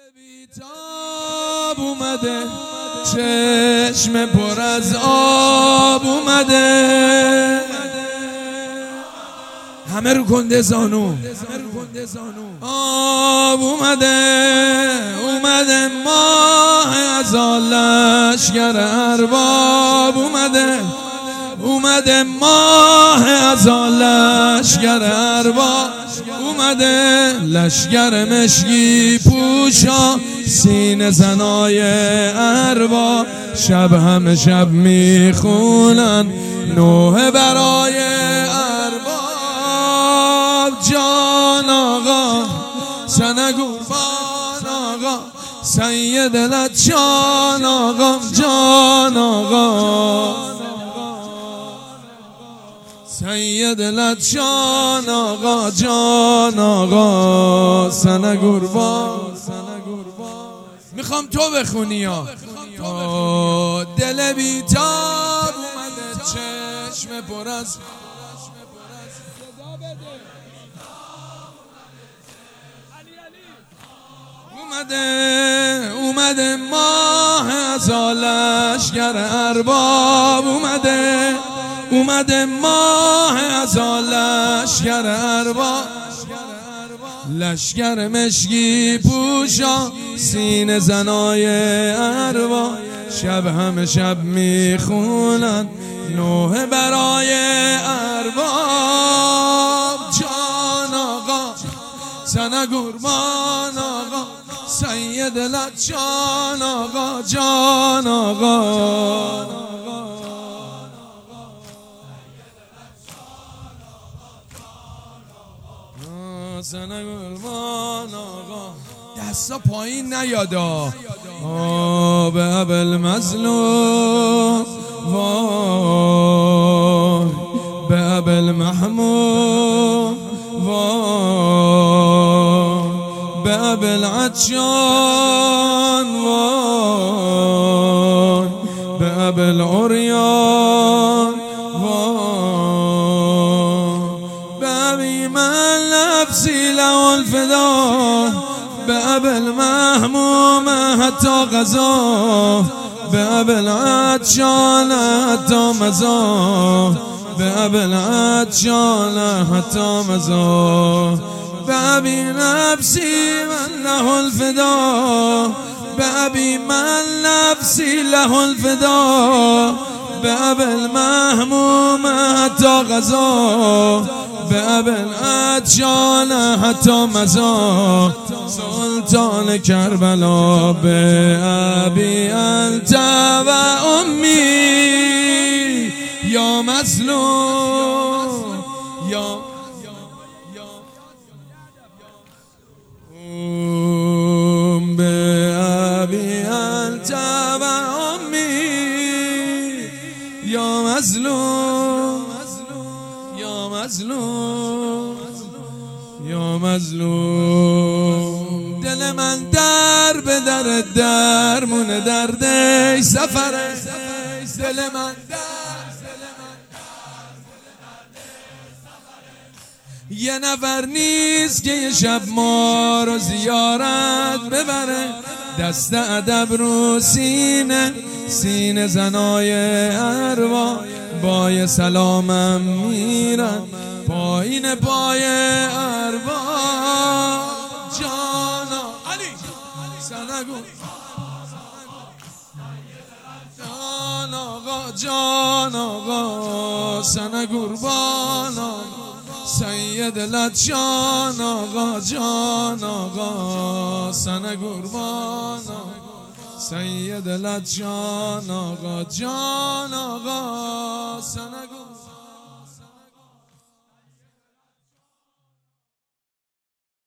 بیتاب اومده، چشم پر از آب اومده، همه رو کنده زانو آب اومده ماه از لشگر ارباب اومده ماه از لشگر ارباب اومده، لشگر مشکی پوشا سینه زنای ارباب، شب همه شب میخونن نوحه برای ارباب. جان آقا سنه قربان آقا، سید دلت جان آقا، جان آقا سید دلت جان آقا، جان آقا سنه قربان. میخوام تو بخونی یا دل بیتاب اومده، چشم پر از اومده ماه از لشگر ارباب اومده ماه از لشگر ارباب، لشگر مشکی پوشا سینه زنای ارباب، شب همه شب میخونن نوحه برای ارباب. جان آقا سنه قربان آقا، سید دلت جان آقا، جان آقا سنه قربان آقا. دستا پایین نیادا به ابل مظلوم وای، به ابل محمود وای، به ابل عطشان وای، به ابل عریان وای، به ابی من نفسی له الفدا، به ابل محموم حتی غذا، به ابل عطشان حتی مزا، به ابل عطشان حتی مزا، به ابی نفسی من له الفدا، به ابی من نفسی له الفدا، به ابل محموم حتی غذا، به ابل عطشان حتی مزا، سلطان کربلا به ابی انت و امی یا مظلوم یا به ابی انت و امی یا مظلوم یا مظلوم یا مظلوم. دل من در به در درمون درد ای سفره، دل من یه نفر نیست که یه شب ما رو زیارت ببره، دست ادب رو سینه سینه زنای ارباب، با یه سلامم میرن پایین پای ارباب. جانا علی سنگو جان آقا، جان آقا سنه قربان آقا، سید دلت جان آقا، جان آقا سنه قربان آقا، سید دلت جان آقا، جان آقا سنه قربان.